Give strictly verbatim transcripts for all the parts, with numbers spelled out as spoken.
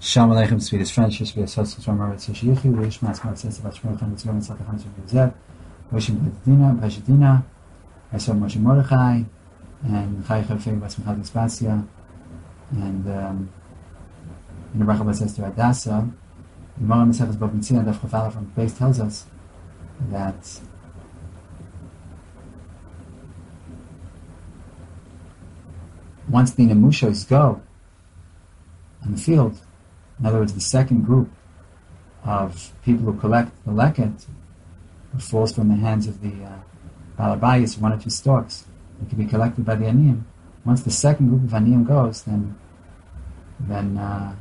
Shalom Aleichem, Swedish friends, Shishbi Asotsu from Maritz Shiyuchi, Wish Masmar says about Shmuel Mitzvah and Sakhan Shmuel wishing B'Dina, B'Shadina, I saw Moshe Mordechai, and Chai Chafei Basmachad Espacia, and um, in the Rachel says to Adasa, the Gemara Masechus Bava Metzia, Daf Chafala from the base tells us that once the Nemushos go on the field, in other words, the second group of people who collect the leket, who falls from the hands of the uh, balabayis, one or two stalks, it can be collected by the aniyim. Once the second group of aniyim goes, then then uh,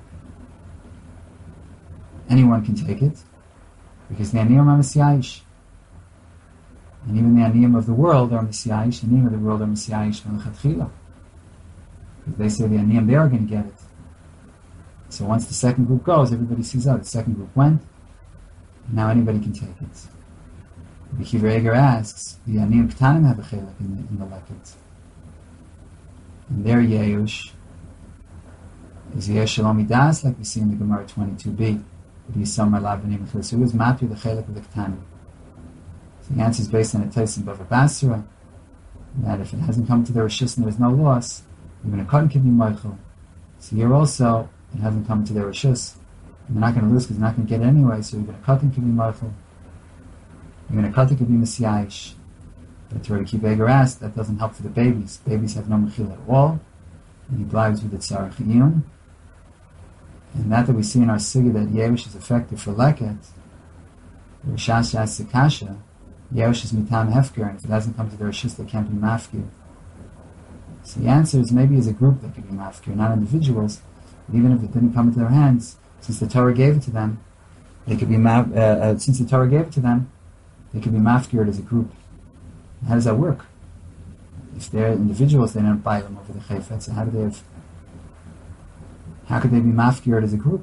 anyone can take it, because the aniyim are mesiyayish, and even the aniyim of the world are mesiyayish. The aniyim of the world are mesiyayish from the chatchila, because they say the aniyim they are going to get it. So once the second group goes, everybody sees out. The second group went, and now anybody can take it. The Kiva Eger asks, the Aniyim K'tanim have a chelik in the, in the leket. And their Yeush is Yesh Shalom Midas, like we see in the Gemara twenty-two b. But he's Samar Lav B'nei Mechil. So who is Matri, the chelik of the K'tanim? So the answer is based on a Taisim Bava Basra, that if it hasn't come to their Rishis and there is no loss, even a cotton can be Moichel. So here also, it hasn't come to their rishus, and they're not going to lose because they're not going to get it anyway. So even a cotton could be marchel, even a cotton could be mesiyayish. But to Rabbi Kiva Eger asked, that doesn't help for the babies. Babies have no mechil at all, and he blives with the tzarech iyun. And that that we see in our sugya that Yerush is effective for leket, Rishas Yas Sikasha, Yerush is mitam hefker, and if it hasn't come to their rishus, they can't be mafkir. So the answer is maybe as a group they could be mafkir, not individuals. Even if it didn't come into their hands, since the Torah gave it to them, they could be ma- uh, uh, since the Torah gave it to them, they could be mafkired as a group. How does that work? If they're individuals, they don't buy them over the chayfet. So how do they have? How could they be mafkired as a group?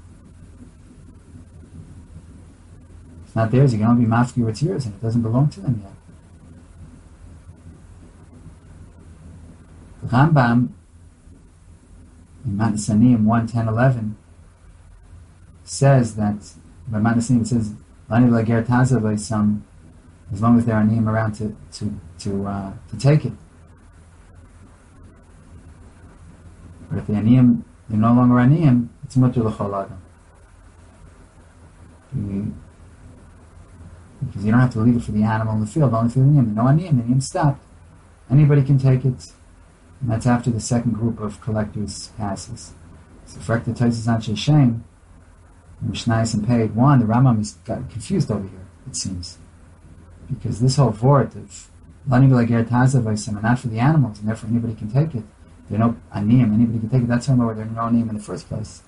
It's not theirs. You can only be mafkired what's yours, and it doesn't belong to them yet. The Rambam in Matnas Aniyim one ten eleven says that by Matnas Aniyim it says Lani Lager Taza by some, as long as there are aniyim around to to to uh, to take it. But if the aniyim they're no longer aniyim, it's mutter l'chol adam. Because you don't have to leave it for the animal in the field, only for the aniyim. No aniyim, the aniyim stopped. Anybody can take it. And that's after the second group of collectors passes. So for the Taisus Anshe Shem, Mishnayos and Paid one, the Rambam is got confused over here, it seems. Because this whole vort of Lani V'Lager Taza Vaisam, and not for the animals, and therefore anybody can take it. There are no aniyim, anybody can take it. That's why there are no aniyim in the first place.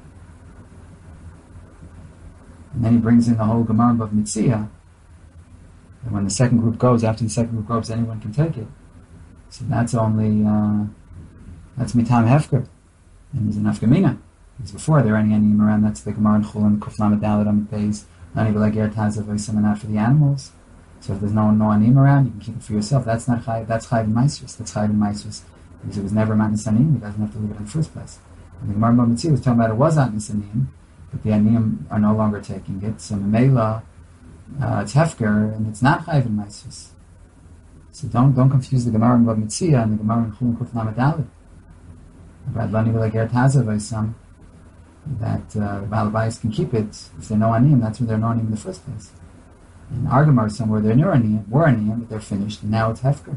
And then he brings in the whole Gemara of Mitzia, and when the second group goes, after the second group goes, anyone can take it. So that's only, uh, that's mitam hefker. And there's an afgamina. Because before there are any aniyim around, that's the Gemara and Chulin, Kuflam Adalit on the base, Nani V'Lager Taza Vaisam, and not for the animals. So if there's no no aniyim around, you can keep it for yourself. That's not chayiv, that's chayiv in Maisrus. That's chayiv in Maisrus. Because it was never Matnas Aniyim, he doesn't have to leave it in the first place. And the Gemara Mitzvah was talking about it was Matnas Aniyim, but the aniyim are no longer taking it. So Memela, uh, it's hefker, and it's not chayiv in Maisrus. So don't don't confuse the Gemara in Bava Metzia and the Gemara in Chulin Kuf Lamed Daled about Lani V'Lager Taza Vaisam, that uh, the Balabayis can keep it if they're no aniyim. That's where they're no aniyim in the first place. In our Gemara somewhere they're no aniyim, were aniyim, but they're finished, and now it's hefker.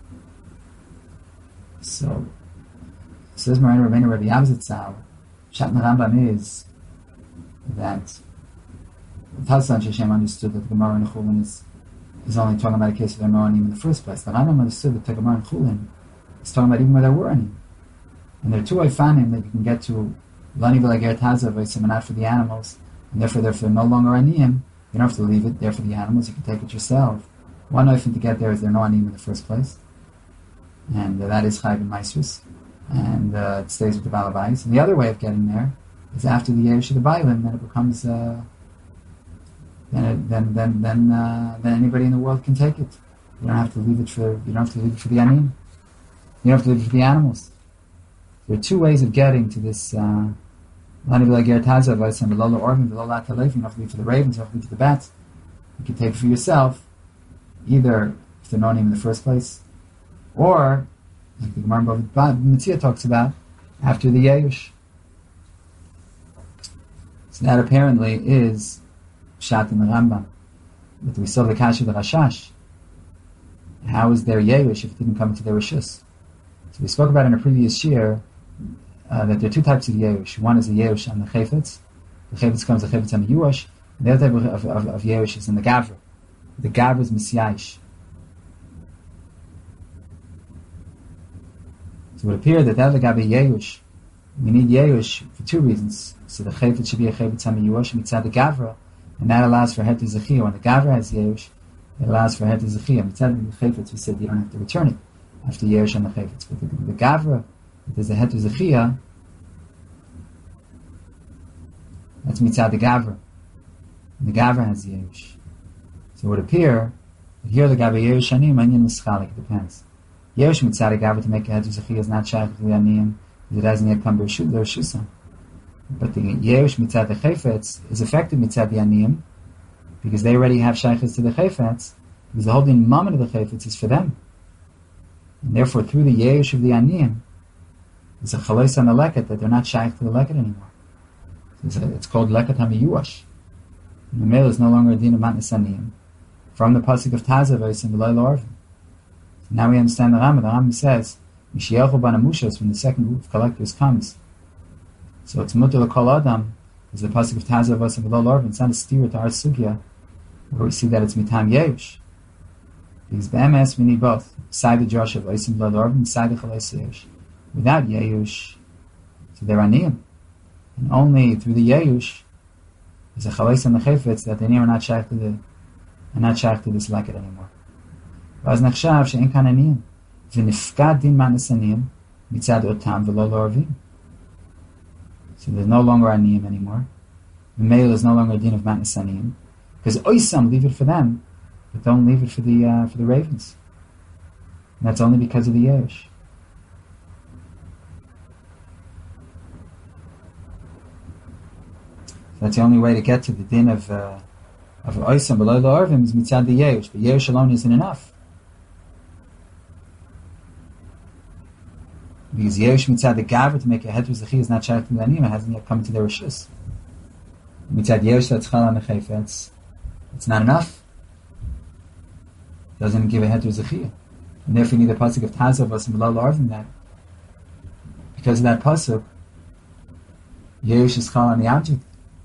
So says Moran Rabbeinu Rabbi Yavzitzal, Shat Rambam is that Taisus Anshe Shem understood that the Gemara in Chulin is is only talking about a case where there are no aniyim in the first place. The Rambam understood that the Gemara in Chulin is talking about even where there were aniyim. And there are two oifanim that you can get to Lani V'Lager Taza Vaisam, and not for the animals, and therefore if they're no longer aniyim, you don't have to leave it there for the animals, you can take it yourself. One oifin to get there is there are no aniyim in the first place, and uh, that is chayiv in Maisrus, and uh, it stays with the Balabais. And the other way of getting there is after the Yerush of the Bailim, then it becomes uh, then it, then then then uh, then anybody in the world can take it. You don't have to leave it for you don't have to leave it for the aniyim. You don't have to leave it for the animals. There are two ways of getting to this uh, Lani v'lager taza v'aisem v'lo la'orvim v'lo la'talefim. You don't have to leave for the ravens, you don't have to leave for the bats. You can take it for yourself, either if they're known in the first place, or, like the Gemara Bava Metzia talks about, after the Yeush. So that apparently is Pshat in the Rambam. But we saw the Kasha of the Rashash. How is there Yeush if it didn't come to their Rishus? So we spoke about in a previous year uh, that there are two types of Yeush. One is the Yeush on the Chayfetz. The Chayfetz comes the Chayfetz on the Yuash. The other type of, of, of, of Yeush is in the Gavra. The Gavra is Misyayish. So it would appear that that Gabi Yeush, we need Yeush for two reasons. So the Chayfetz should be a Chayfetz on the Yuash mitzad the Gavra, and that allows for Het Zechiyah. When the Gavra has Yeush, it allows for Het Zechiyah. Mitzad the Chayfetz, we said you don't have to return it after Yeush on the Chayfetz. But the, the Gavra, if there's a Het Zechiyah, that's mitzad the Gavra. And the Gavra has Yeush. So it would appear that here the Gabi Yeush Anim, Anyan Mischalik, it depends. Yeush mitzad the Gavra to make a Het Zechiyah is not shaykh to the Aniyim, because it hasn't yet come to Rishusam. But the Yeush mitzad the Chayfetz is effective mitzad the Aniyim, because they already have shaykhs to the Chayfetz, because the whole din moment of the Chayfetz is for them. And therefore, through the Yeush of the Aniyim, there's a chalais on the leket that they're not shaykh to the leket anymore. So it's, a, it's called leket hamiyuash. The male is no longer a din of matnas aniyim. From the pasuk of Tazav, and v'lo la'orvim. So now we understand the Rambam. The Rambam says, Mishielchu banamushos, when the second group of collectors comes. So it's mutter l'kol adam, is the pasuk of Tazav, and v'lo la'orvim. It's not a steer to our sugya, where we see that it's mitam yeush. Because b'emes we need both. Side the Josh of Oisim v'lo la'orvim, side the chalais yeush. Without yeush, so they're aniyim. And only through the yeush, is a chalais and the chayfetz that they are not shaykh to the, are not shaykh to this leket anymore. Vaz nechshav she'en kan aniyim. V'nifkad din matnas aniyim, mitzad otam v'lo la'orvim. So there's no longer aniyim anymore. The male is no longer a din of matnas aniyim. Because oisam, leave it for them, but don't leave it for the uh, for the ravens. And that's only because of the yeush. That's the only way to get to the din of uh, of oisam below the arvim is mitzad the yeush. But yeush alone isn't enough, because yeush mitzad the gavra to make a heter zechi is not shaykh to the aniyim. It hasn't yet come to their rishus. Mitzad yeush that's chal on the chayfetz, it's not enough. It doesn't give a heter zechi, and therefore you need the pasuk of tazav oisam below the arvim. That because of that pasuk, yeush is chal on the object.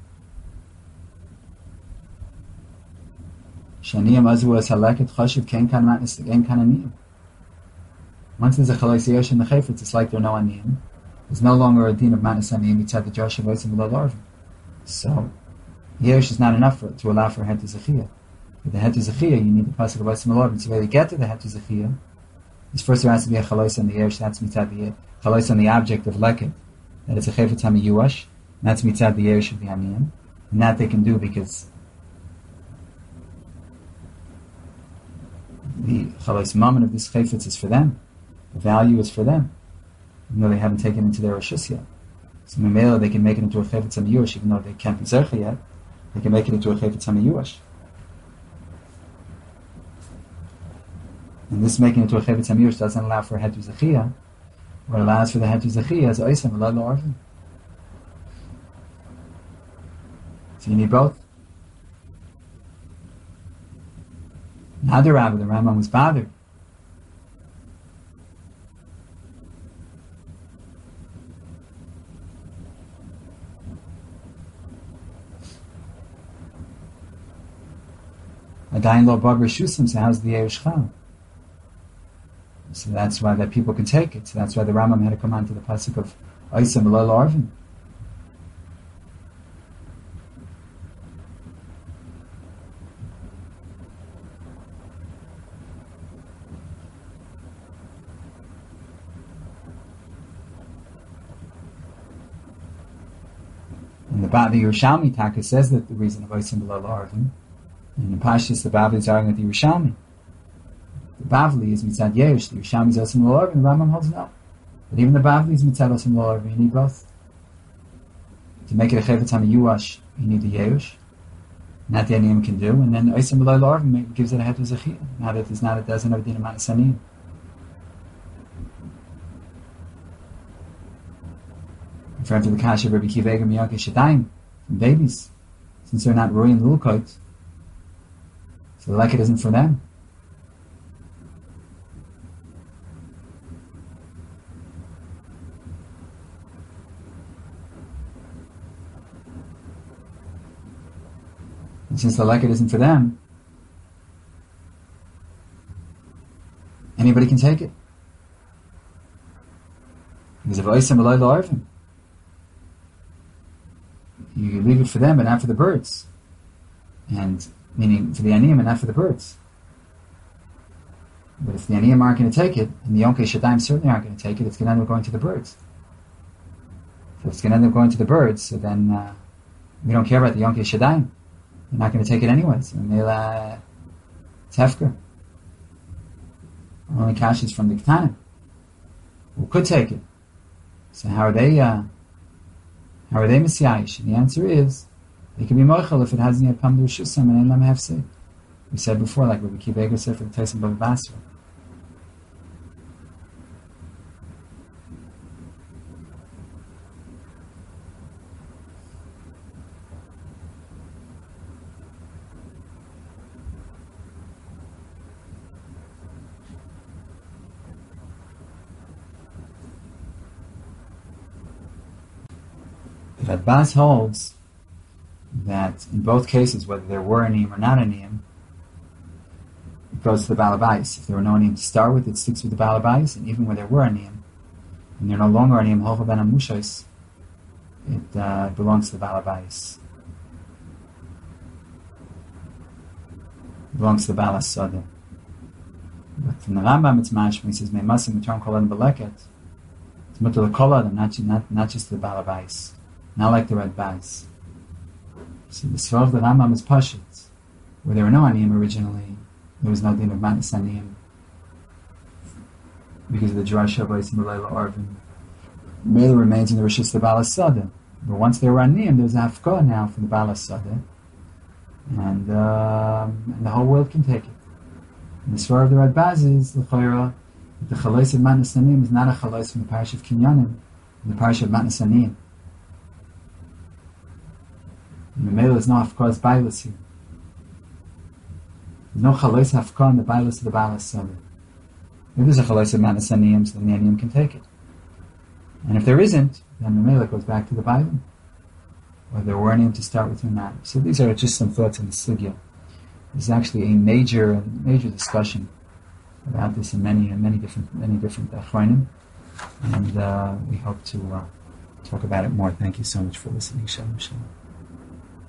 Shaniyam azu as haleket chashiv ken kan matnas ken kan aniyim. Once there's a chalais yeush in the chayfetz, it's like there are no aniyim. There's no longer a din of matnas aniyim mitzad the Josh of Oisim v'lo la'orvim. So yeush is not enough for, to allow for het zechiyah. For the het zechiyah, you need the pasuk of Oisim v'lo la'orvim. So the way to get to the het zechiyah is first there has to be a chalais on the yeush. That's mitzad the chalais on the object of leket. That it's a chayfetz hamiyuash. That's mitzad the yeush of the aniyim, and that they can do because the chalais moment of this chayfetz is for them. The value is for them, even though they haven't taken it into their rishus yet. So memela they can make it into a chayfetz hamiyuash, even though they can't be zercha yet. They can make it into a chayfetz hamiyuash. And this making it into a chayfetz hamiyuash doesn't allow for a hetu zechiyah. What allows for the hetu zechiyah is oisam v'lo la'orvim. So you need both. Another Rabbi, the Rambam was bothered. Adayin lo bab reshusim, so how's the yeush chal? So that's why that people can take it. So that's why the Rambam had to come on to the pasuk of oisam v'lo la'orvim. The Yerushalmi Taka says that the reason of Oisim below La'orvim, and in Pashtus the Bavli is arguing with the Yerushalmi. The Bavli is mitzad Yeush, the Yerushalmi is Oisim below La'orvim, the Rambam holds no. But even the Bavli is mitzad Oisim below La'orvim, you need both. to make it a Chayvetz HaMiyuash, you need the Yerush. And that the Aniyim can do. And then Oisem B'loi L'Arvim gives it a Het Zechiyah. Now that it's not, it doesn't have a din of Manas Aniyim. Referring to the Kasha of Rabbi Kiva Eger Miyankei Shadayim, from babies, since they're not Rui and Lulkoit, so the Leket isn't for them. And since the Leket isn't for them, anybody can take it. Because if Oisem B'loi L'Arvim, you leave it for them, but not for the birds. And meaning for the aniyim and not for the birds. But if the aniyim aren't going to take it, and the Yonkei Shadayim certainly aren't going to take it, it's going to end up going to the birds. So if it's going to end up going to the birds, so then uh, we don't care about the Yonkei Shadayim. They're not going to take it anyways. And they'll uh, tefker. Only cash is from the Ketanim, who could take it. So how are they? Uh, How are they Messiahish? And the answer is, they can be Moichel if it hasn't yet come to Rishusam and Ein Lam Hefsed. We said before, like Rabbi Kiva Eger said for the Taisim Bava Basra. The Radbaz holds that in both cases, whether there were an Aniyim or not an Aniyim, it goes to the Balabais. If there were no Aniyim to start with, it sticks with the Balabais, and even where there were an Aniyim, and they're no longer an Aniyim, Holcha ben Amushais, it uh, belongs to the Balabais. It belongs to the Balas Sada. But from the Rambam, it's mashma, he says, Meimasim Mitarm Kol Adam Beleket. It's mutter Kol Adam, not, not, not just the Balabais. Not like the Radbaz. So the Svar of the Rambam is Pashit. Where there were no Aniyim originally, there was no din of Manas Aniyim. Because of the Jerash Havayis and B'loi L'Arvim. Mela remains in the Rishus the Balas Sada. But once there were Aniyim, there's a Hafkah now from the Balas Sada. And, um, and the whole world can take it. And the Svar of the Radbaz is, L'Choira, the Chalais of Manas Aniyim is not a Chalais from the Parish of Kinyanim, the Parish of Manas Aniyim. And the Mela is no Hafkah's Bailas here. There's no Chalais Hafkah in the Bailas of the Balas Sada. If there's a Chalais of Manas Aniyim, so then the Aniyim can take it. And if there isn't, then the Mela goes back to the Bailam. Whether there were Aniyim to start with or not. So these are just some thoughts on the Sugya. There's actually a major, major discussion about this in many, in many different, many different Achronim. And uh, we hope to uh, talk about it more. Thank you so much for listening. Shalom, shalom.